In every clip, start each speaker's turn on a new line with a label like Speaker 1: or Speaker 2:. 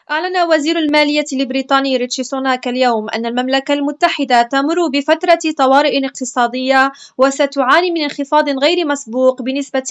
Speaker 1: أعلن وزير المالية البريطاني ريتشي سوناك اليوم أن المملكة المتحدة تمر بفترة طوارئ اقتصادية وستعاني من انخفاض غير مسبوق بنسبة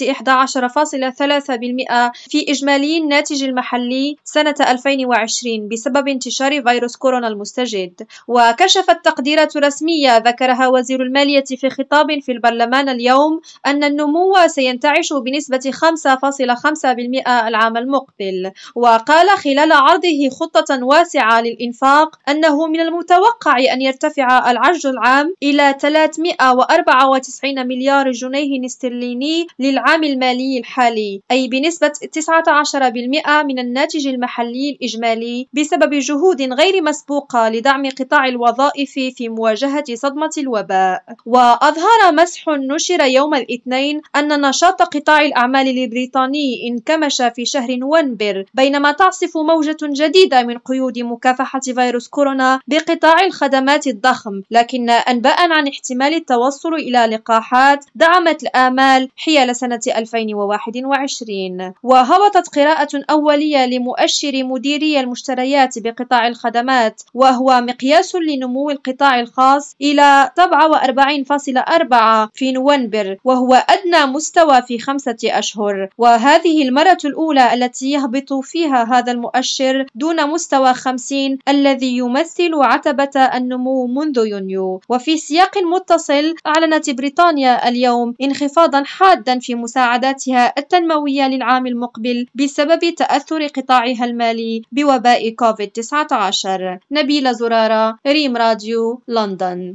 Speaker 1: 11.3% في إجمالي الناتج المحلي سنة 2020 بسبب انتشار فيروس كورونا المستجد. وكشفت تقديرات رسمية ذكرها وزير المالية في خطاب في البرلمان اليوم أن النمو سينتعش بنسبة 5.5% العام المقبل. وقال خلال عرضه خطة واسعة للإنفاق أنه من المتوقع أن يرتفع العجز العام إلى 394 مليار جنيه استرليني للعام المالي الحالي، أي بنسبة 19% من الناتج المحلي الإجمالي، بسبب جهود غير مسبوقة لدعم قطاع الوظائف في مواجهة صدمة الوباء. وأظهر مسح نشر يوم الاثنين أن نشاط قطاع الأعمال البريطاني انكمش في شهر نوفمبر، بينما تعصف موجة جديدة من قيود مكافحة فيروس كورونا بقطاع الخدمات الضخم، لكن أنباء عن احتمال التوصل إلى لقاحات دعمت الآمال حيال سنة 2021. وهبطت قراءة أولية لمؤشر مديري المشتريات بقطاع الخدمات، وهو مقياس لنمو القطاع الخاص، إلى 47.4 في نوفمبر، وهو أدنى مستوى في 5 أشهر، وهذه المرة الأولى التي يهبط فيها هذا المؤشر دون مستوى 50 الذي يمثل عتبة النمو منذ يونيو. وفي سياق متصل، أعلنت بريطانيا اليوم انخفاضا حادا في مساعداتها التنموية للعام المقبل بسبب تأثر قطاعها المالي بوباء كوفيد-19. نبيلة زرارة، ريم راديو، لندن.